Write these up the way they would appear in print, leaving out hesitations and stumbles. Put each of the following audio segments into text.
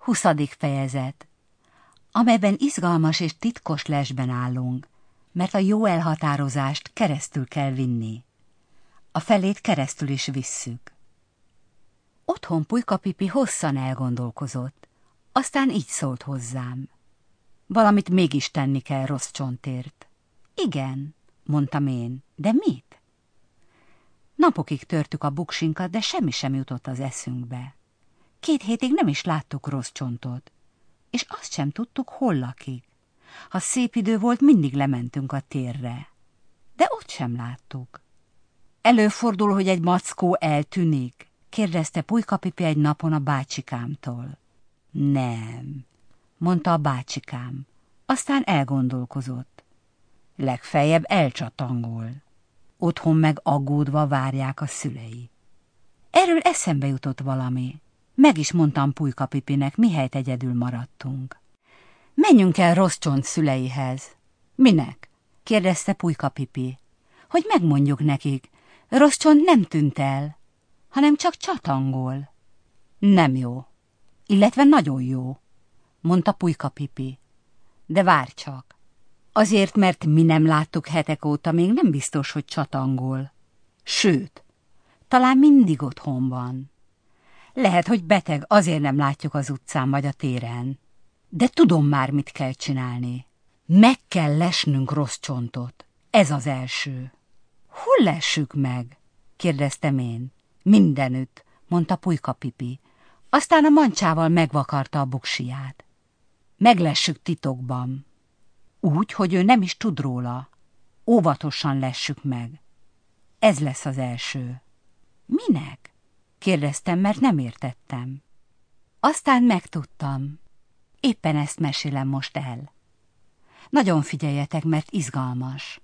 20. fejezet, amelyben izgalmas és titkos lesben állunk, mert a jó elhatározást keresztül kell vinni. A felét keresztül is visszük. Otthon Pulyka Pipi hosszan elgondolkozott, aztán így szólt hozzám. Valamit mégis tenni kell rossz csontért. Igen, mondtam én, de mit? Napokig törtük a buksinkat, de semmi sem jutott az eszünkbe. 2 hétig nem is láttuk rossz csontot, és azt sem tudtuk, hol lakik. Ha szép idő volt, mindig lementünk a térre, de ott sem láttuk. Előfordul, hogy egy mackó eltűnik? Kérdezte Pulyka Pipi egy napon a bácsikámtól. Nem, mondta a bácsikám. Aztán elgondolkozott. Legfeljebb elcsatangol. Otthon meg aggódva várják a szülei. Erről eszembe jutott valami. Meg is mondtam Pulyka Pipinek, mihelyt egyedül maradtunk. Menjünk el rossz csont szüleihez. Minek? Kérdezte Pulyka Pipi. Hogy megmondjuk nekik, rossz csont nem tűnt el, hanem csak csatangol. Nem jó, illetve nagyon jó, mondta Pulyka Pipi. De várj csak. Azért, mert mi nem láttuk hetek óta, még nem biztos, hogy csatangol. Sőt, talán mindig otthon van. Lehet, hogy beteg, azért nem látjuk az utcán vagy a téren. De tudom már, mit kell csinálni. Meg kell lesnünk rossz csontot. Ez az első. Hol lessük meg? Kérdeztem én. Mindenütt, mondta Pulyka Pipi. Aztán a mancsával megvakarta a buksiját. Meglessük titokban. Úgy, hogy ő nem is tud róla. Óvatosan lessük meg. Ez lesz az első. Minek? Kérdeztem, mert nem értettem. Aztán megtudtam. Éppen ezt mesélem most el. Nagyon figyeljetek, mert izgalmas.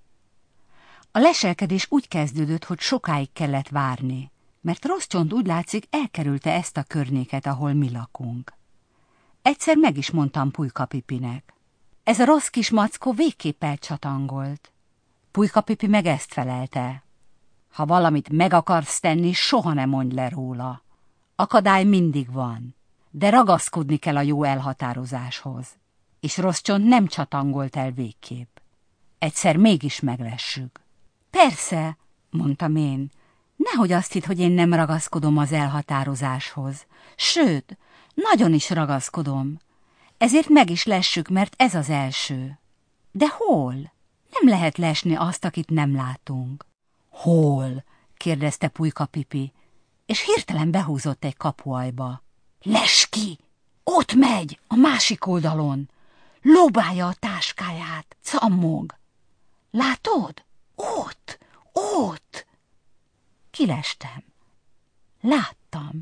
A leselkedés úgy kezdődött, hogy sokáig kellett várni, mert rossz csont úgy látszik elkerülte ezt a környéket, ahol mi lakunk. Egyszer meg is mondtam Pulyka Pipinek. Ez a rossz kis mackó végképp elcsatangolt. Pulyka Pipi meg ezt felelte. Ha valamit meg akarsz tenni, soha ne mondj le róla. Akadály mindig van, de ragaszkodni kell a jó elhatározáshoz. És rossz csont nem csatangolt el végképp. Egyszer mégis meglessük. Persze, mondtam én. Nehogy azt hidd, hogy én nem ragaszkodom az elhatározáshoz. Sőt, nagyon is ragaszkodom. Ezért meg is lessük, mert ez az első. De hol? Nem lehet lesni azt, akit nem látunk. Hol? Kérdezte Pulyka Pipi, és hirtelen behúzott egy kapuajba. Less ki! Ott megy, a másik oldalon. Lóbálja a táskáját, cammog. Látod? Ott, ott! Kilestem. Láttam.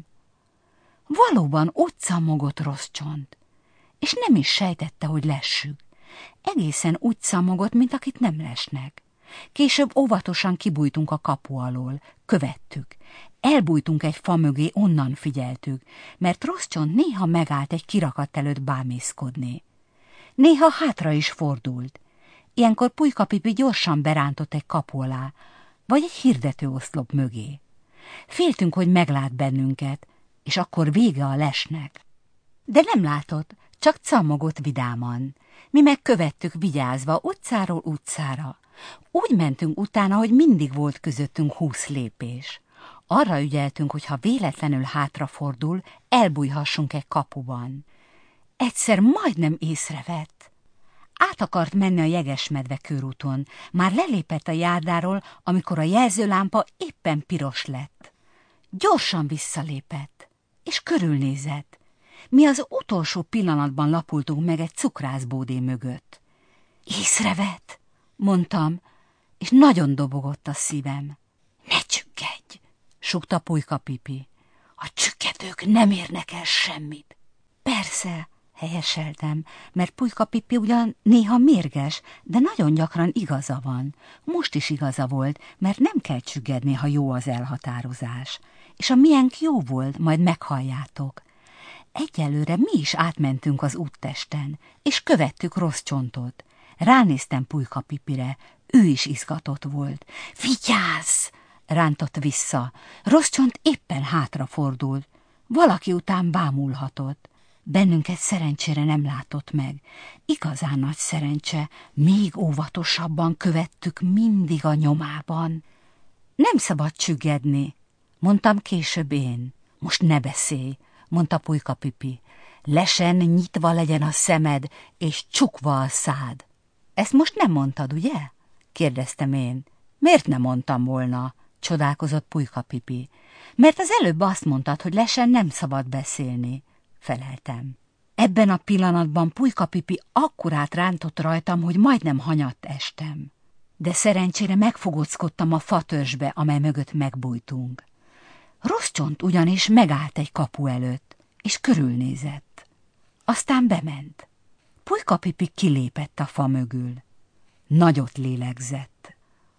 Valóban ott cammogott rossz csont, és nem is sejtette, hogy lessük. Egészen úgy cammogott, mint akit nem lesnek. Később óvatosan kibújtunk a kapu alól, követtük. Elbújtunk egy fa mögé, onnan figyeltük, mert rossz csont néha megállt egy kirakat előtt bámészkodni. Néha hátra is fordult. Ilyenkor Pulyka Pipi gyorsan berántott egy kapu alá, vagy egy hirdetőoszlop mögé. Féltünk, hogy meglát bennünket, és akkor vége a lesnek. De nem látott, csak cammogott vidáman. Mi megkövettük vigyázva, utcáról utcára. Úgy mentünk utána, hogy mindig volt közöttünk 20 lépés. Arra ügyeltünk, hogy ha véletlenül hátrafordul, elbújhassunk egy kapuban. Egyszer majdnem észrevett. Át akart menni a Jegesmedve körúton. Már lelépett a járdáról, amikor a jelzőlámpa éppen piros lett. Gyorsan visszalépett, és körülnézett. Mi az utolsó pillanatban lapultunk meg egy cukrászbódé mögött. Észrevett, mondtam, és nagyon dobogott a szívem. Ne csüggedj, sukta Pulyka Pipi. A csüggedők nem érnek el semmit. Persze, helyeseltem, mert Pulyka Pipi ugyan néha mérges, de nagyon gyakran igaza van. Most is igaza volt, mert nem kell csüggedni, ha jó az elhatározás. És a miénk jó volt, majd meghalljátok. Egyelőre mi is átmentünk az úttesten, és követtük rossz csontot. Ránéztem Pulyka Pipire, ő is izgatott volt. Vigyázz! Rántott vissza. Rossz csont éppen hátrafordult. Valaki után bámulhatott. Bennünket szerencsére nem látott meg. Igazán nagy szerencse, még óvatosabban követtük mindig a nyomában. Nem szabad csüggedni, mondtam később én. Most ne beszélj, mondta Pulyka Pipi. Lesen nyitva legyen a szemed, és csukva a szád. Ezt most nem mondtad, ugye? Kérdeztem én. Miért nem mondtam volna? Csodálkozott Pulyka Pipi. Mert az előbb azt mondtad, hogy lesen nem szabad beszélni, feleltem. Ebben a pillanatban Pulyka Pipi akkorát rántott rajtam, hogy majdnem hanyatt estem. De szerencsére megfogóckodtam a fatörzsbe, amely mögött megbújtunk. Rosszcsont ugyanis megállt egy kapu előtt, és körülnézett. Aztán bement. Pulyka Pipi kilépett a fa mögül. Nagyot lélegzett.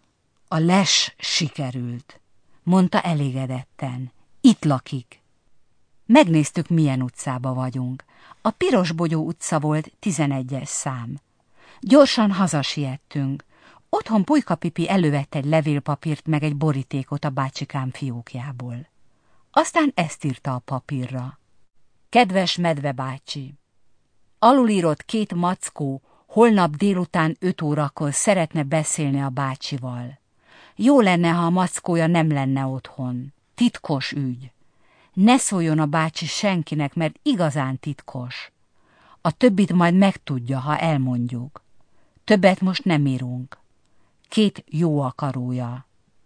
A les sikerült, mondta elégedetten. Itt lakik. Megnéztük, milyen utcába vagyunk. A Pirosbogyó utca volt 11-es szám. Gyorsan hazasiettünk. Otthon Pulyka Pipi elővett egy levélpapírt meg egy borítékot a bácsikám fiókjából. Aztán ezt írta a papírra. Kedves Medve bácsi! Alulírott 2 mackó holnap délután 5 órakor szeretne beszélni a bácsival. Jó lenne, ha a mackója nem lenne otthon. Titkos ügy. Ne szóljon a bácsi senkinek, mert igazán titkos. A többit majd megtudja, ha elmondjuk. Többet most nem írunk. 2 jó akarója.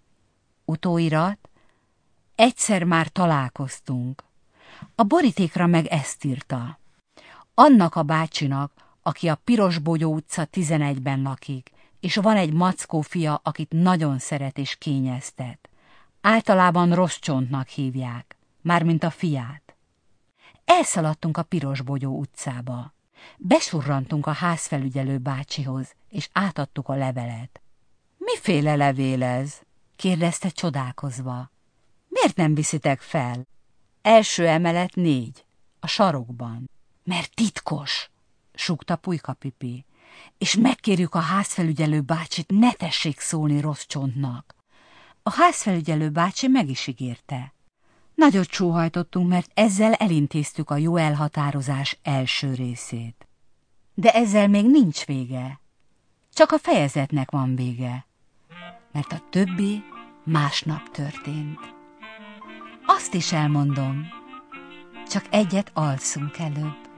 Utóirat. Egyszer már találkoztunk. A borítékra meg ezt írta. Annak a bácsinak, aki a Pirosbogyó utca 11-ben lakik, és van egy mackó fia, akit nagyon szeret és kényeztet. Általában Rosszcsontnak hívják, mármint a fiát. Elszaladtunk a Pirosbogyó utcába. Besurrantunk a házfelügyelő bácsihoz, és átadtuk a levelet. Miféle levél ez? Kérdezte csodálkozva. Miért nem viszitek fel? Első emelet 4, a sarokban. Mert titkos, súgta Pulyka Pipi, és megkérjük a házfelügyelő bácsit, ne tessék szólni Rosszcsontnak. A házfelügyelő bácsi meg is ígérte. Nagyot sóhajtottunk, mert ezzel elintéztük a jó elhatározás első részét. De ezzel még nincs vége. Csak a fejezetnek van vége, mert a többi másnap történt. Azt is elmondom, csak egyet alszunk előbb.